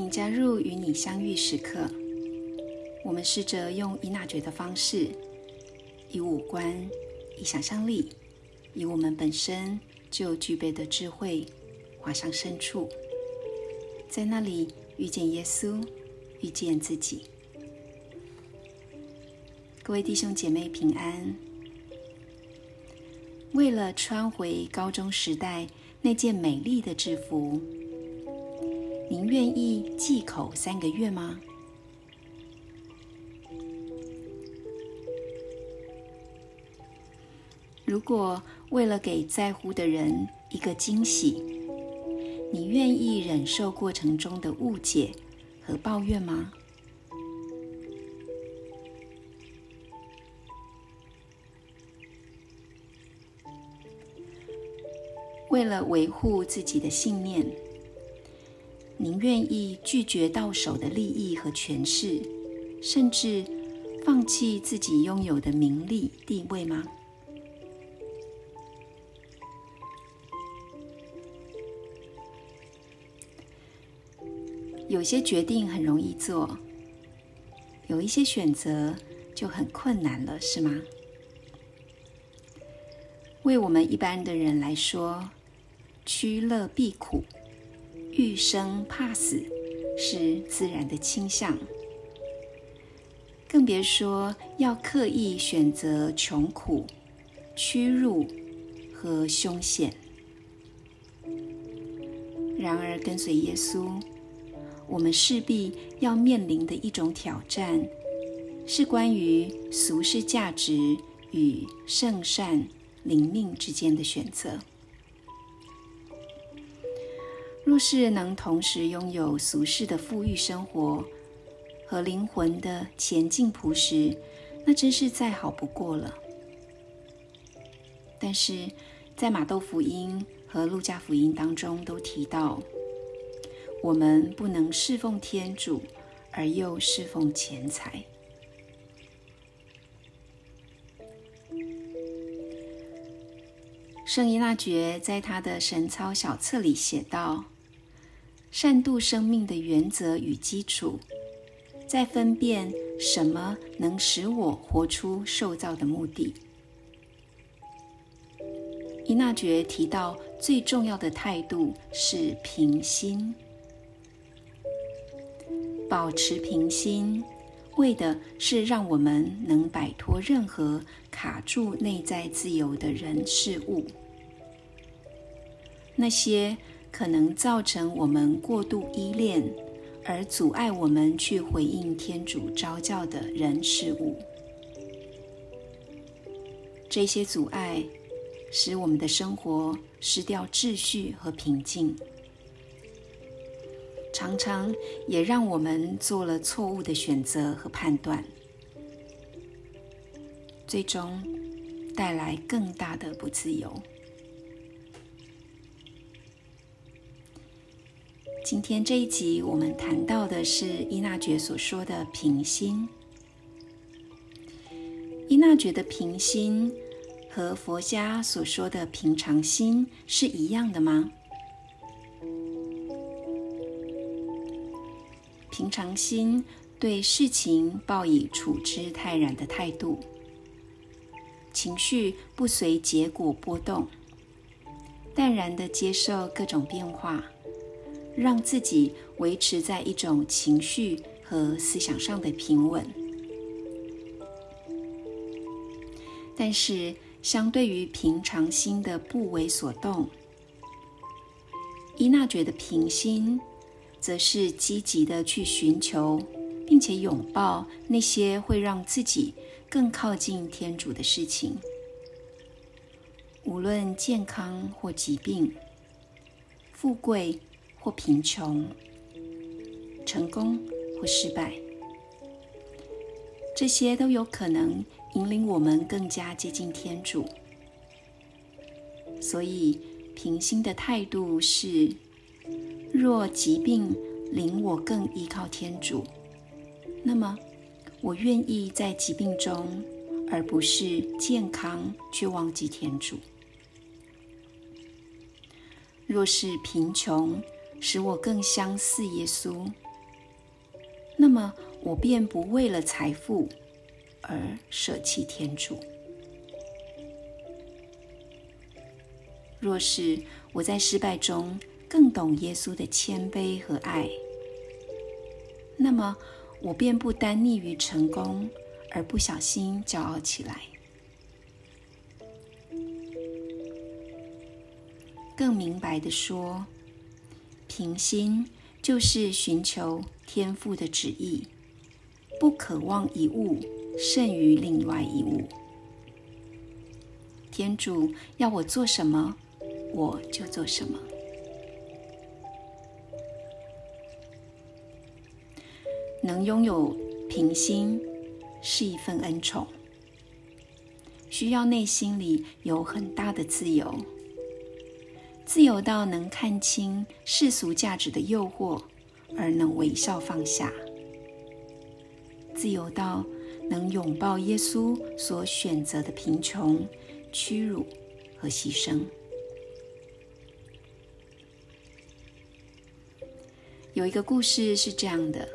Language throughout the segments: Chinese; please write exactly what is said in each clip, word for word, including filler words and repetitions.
迎加入与你相遇时刻。我们试着用依纳爵的方式，以五官，以想象力，以我们本身就具备的智慧，滑向深处，在那里遇见耶稣，遇见自己。各位弟兄姐妹平安。为了穿回高中时代那件美丽的制服，您愿意忌口三个月吗？如果为了给在乎的人一个惊喜，你愿意忍受过程中的误解和抱怨吗？为了维护自己的信念，您愿意拒绝到手的利益和权势，甚至放弃自己拥有的名利地位吗？有些决定很容易做，有一些选择就很困难了，是吗？为我们一般的人来说，趋乐避苦，欲生怕死是自然的倾向，更别说要刻意选择穷苦、屈辱和凶险。然而，跟随耶稣，我们势必要面临的一种挑战，是关于俗世价值与圣善灵命之间的选择。若是能同时拥有俗世的富裕生活和灵魂的前进朴实，那真是再好不过了。但是在马窦福音和路加福音当中都提到，我们不能侍奉天主而又侍奉钱财。圣依纳爵在他的神操小册里写道，善度生命的原则与基础，在分辨什么能使我活出受造的目的。依纳爵提到最重要的态度是平心。保持平心，为的是让我们能摆脱任何卡住内在自由的人事物，那些可能造成我们过度依恋而阻碍我们去回应天主召叫的人事物。这些阻碍使我们的生活失掉秩序和平静，常常也让我们做了错误的选择和判断，最终带来更大的不自由。今天这一集我们谈到的是依纳爵所说的平心。依纳爵的平心和佛家所说的平常心是一样的吗？平常心对事情抱以处之泰然的态度，情绪不随结果波动，淡然地接受各种变化，让自己维持在一种情绪和思想上的平稳。但是相对于平常心的不为所动，依纳爵的平心则是积极的去寻求并且拥抱那些会让自己更靠近天主的事情，无论健康或疾病，富贵或贫穷，成功或失败，这些都有可能引领我们更加接近天主。所以平心的态度是，若疾病领我更依靠天主，那么我愿意在疾病中，而不是健康却忘记天主。若是贫穷使我更相似耶稣， 那么我便不为了财富而舍弃天主。若是我在失败中更懂耶稣的谦卑和爱，那么我便不单溺于成功，而不小心骄傲起来。更明白地说，平心就是寻求天父的旨意，不渴望一物胜于另外一物。天主要我做什么，我就做什么。能拥有平心是一份恩宠，需要内心里有很大的自由，自由到能看清世俗价值的诱惑，而能微笑放下，自由到能拥抱耶稣所选择的贫穷、屈辱和牺牲。有一个故事是这样的：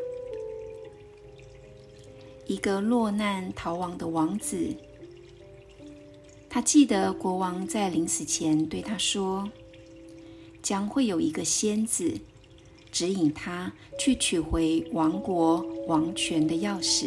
一个落难逃亡的王子，他记得国王在临死前对他说，将会有一个仙子指引他去取回王国王权的钥匙。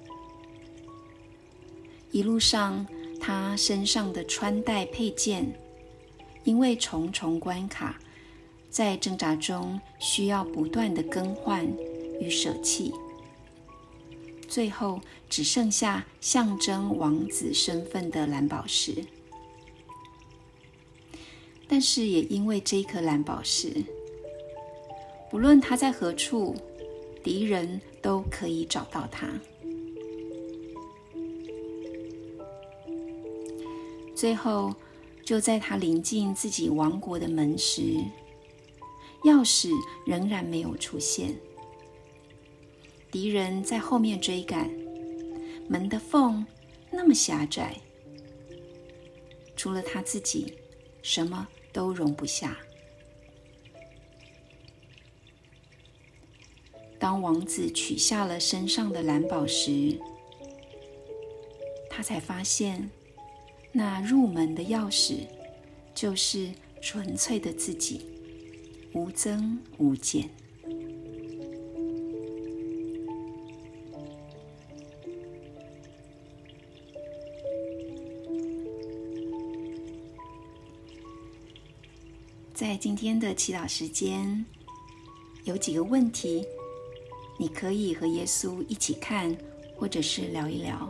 一路上，他身上的穿戴配件因为重重关卡，在挣扎中需要不断的更换与舍弃，最后只剩下象征王子身份的蓝宝石。但是也因为这一颗蓝宝石，不论他在何处，敌人都可以找到他。最后，就在他临近自己王国的门时，钥匙仍然没有出现。敌人在后面追赶，门的缝那么狭窄，除了他自己，什么都容不下。当王子取下了身上的蓝宝石，他才发现，那入门的钥匙就是纯粹的自己，无增无减。在今天的祈祷时间，有几个问题，你可以和耶稣一起看，或者是聊一聊。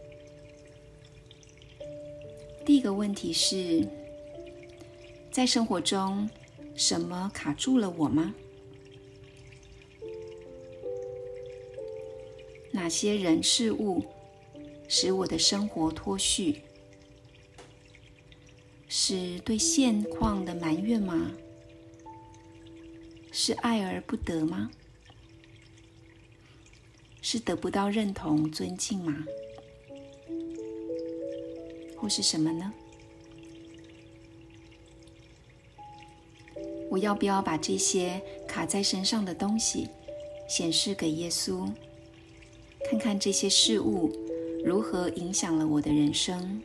第一个问题是，在生活中，什么卡住了我吗？哪些人事物使我的生活脱序？是对现况的埋怨吗？是爱而不得吗？是得不到认同、尊敬吗？或是什么呢？我要不要把这些卡在身上的东西显示给耶稣，看看这些事物如何影响了我的人生？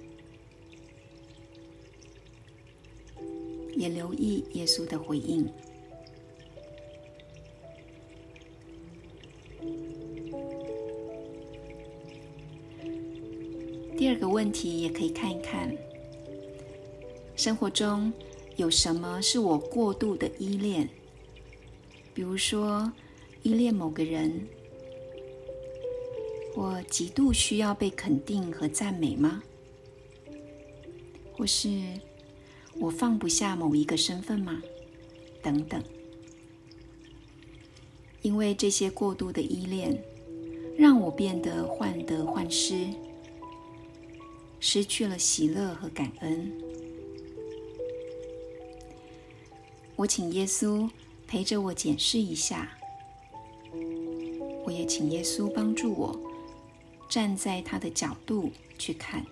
也留意耶稣的回应。第二个问题也可以看一看，生活中有什么是我过度的依恋？比如说，依恋某个人，或极度需要被肯定和赞美吗？或是我放不下某一个身份吗？等等。因为这些过度的依恋，让我变得患得患失，失去了喜乐和感恩。我请耶稣陪着我检视一下，我也请耶稣帮助我站在他的角度去看。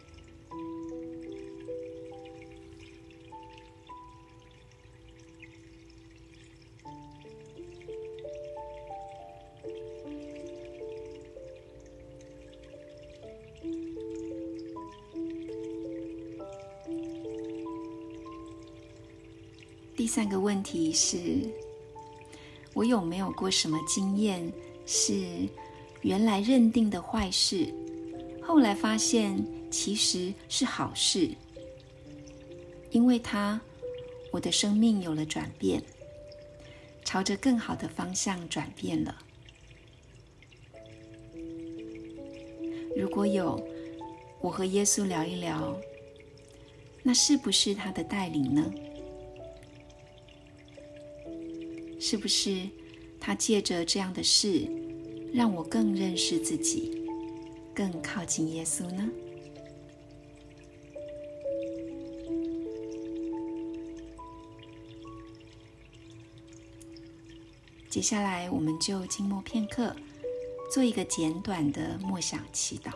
三个问题是：我有没有过什么经验，是原来认定的坏事，后来发现其实是好事？因为它，我的生命有了转变，朝着更好的方向转变了。如果有，我和耶稣聊一聊，那是不是他的带领呢？是不是他借着这样的事，让我更认识自己，更靠近耶稣呢？接下来我们就静默片刻，做一个简短的默想祈祷。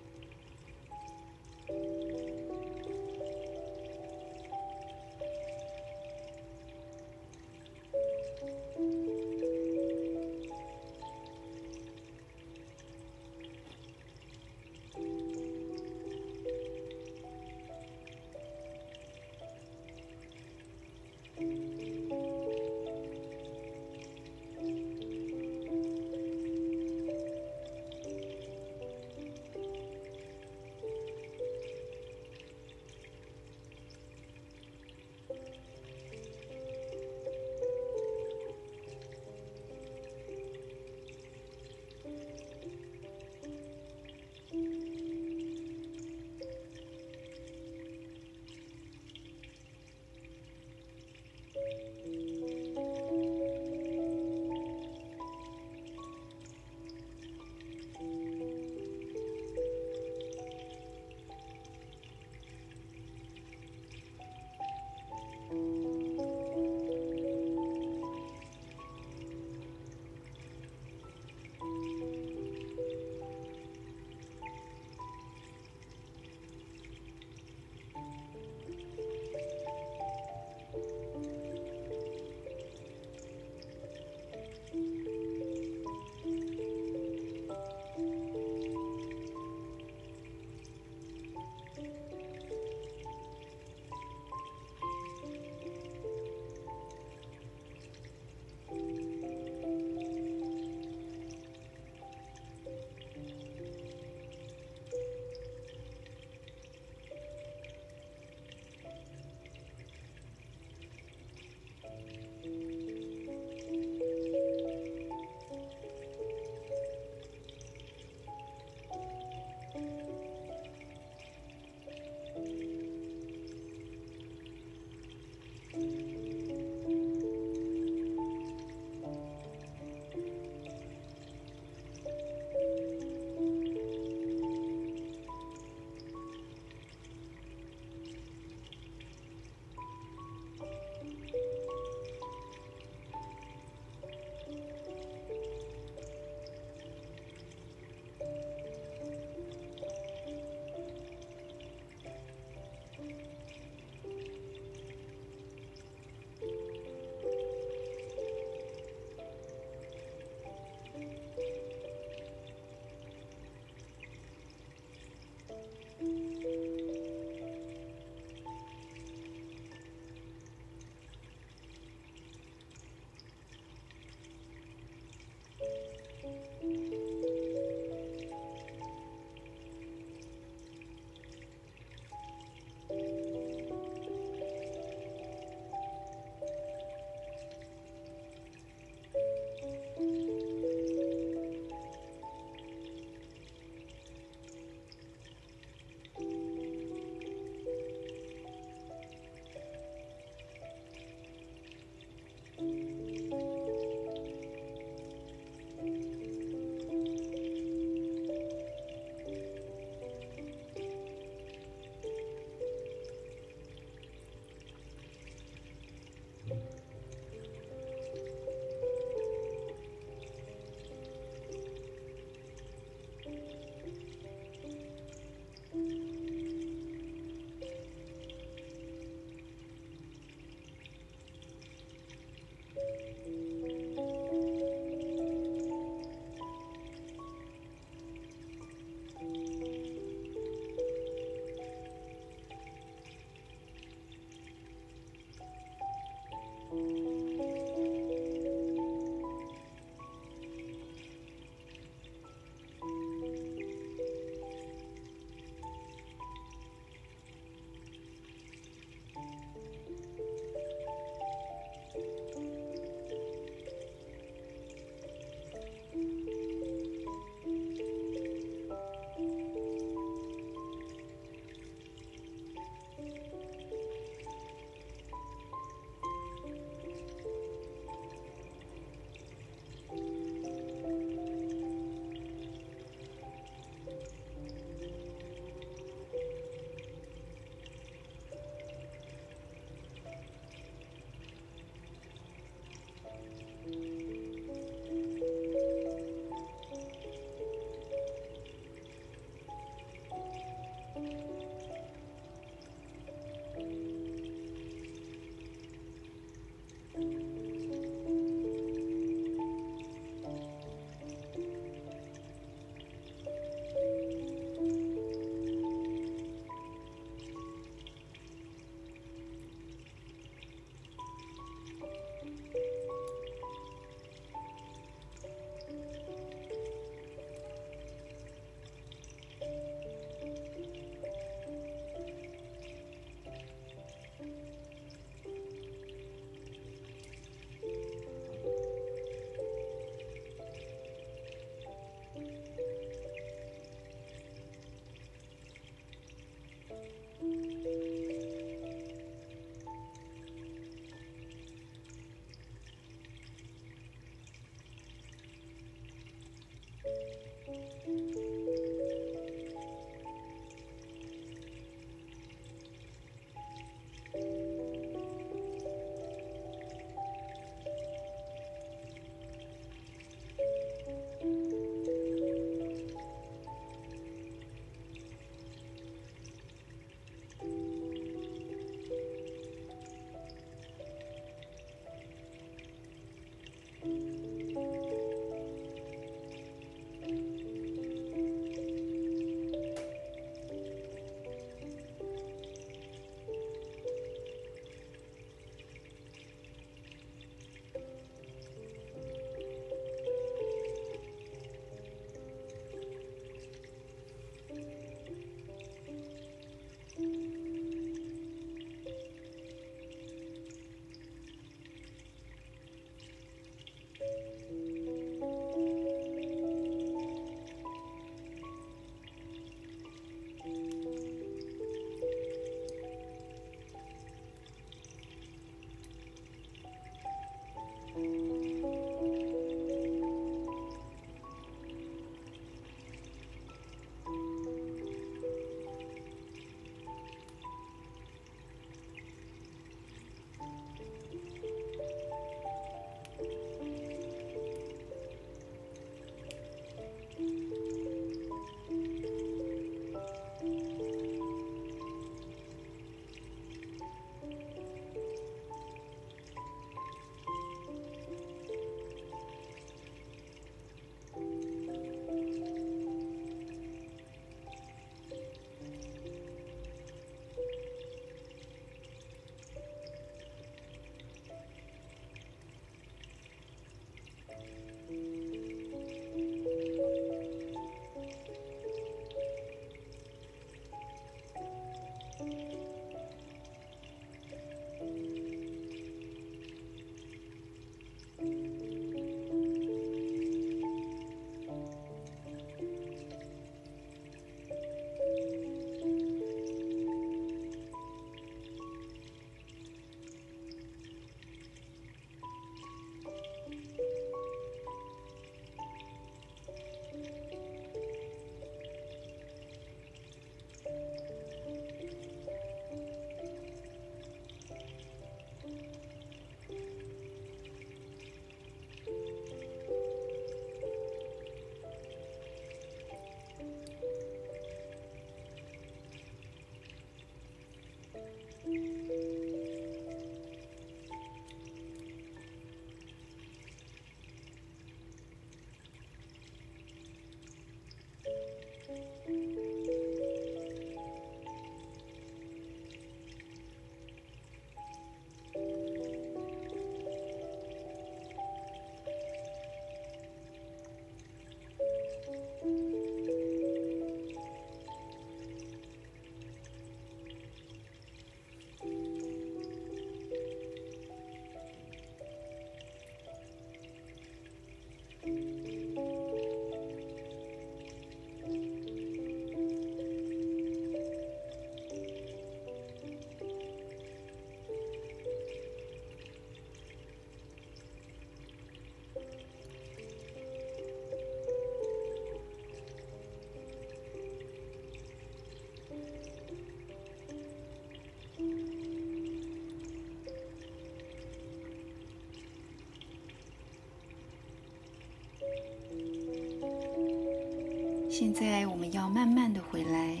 现在我们要慢慢的回来，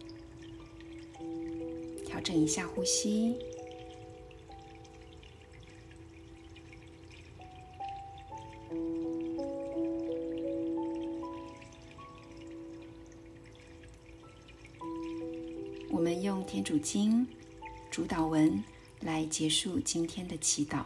调整一下呼吸。我们用天主经主祷文来结束今天的祈祷。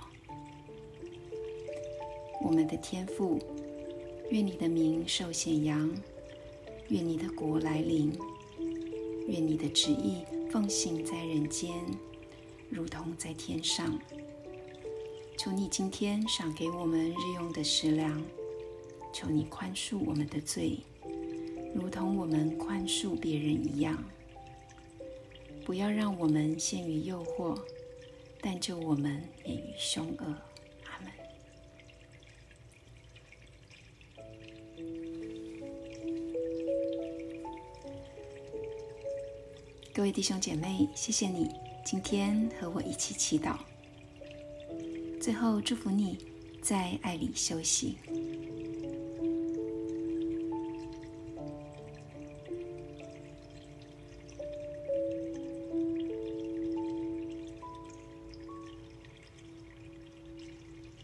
我们的天父，愿你的名受显扬，愿你的国来临，愿你的旨意奉行在人间，如同在天上。求你今天赏给我们日用的食粮，求你宽恕我们的罪，如同我们宽恕别人一样。不要让我们陷于诱惑，但救我们免于凶恶。阿们。各位弟兄姐妹，谢谢你今天和我一起祈祷。最后祝福你在爱里休息。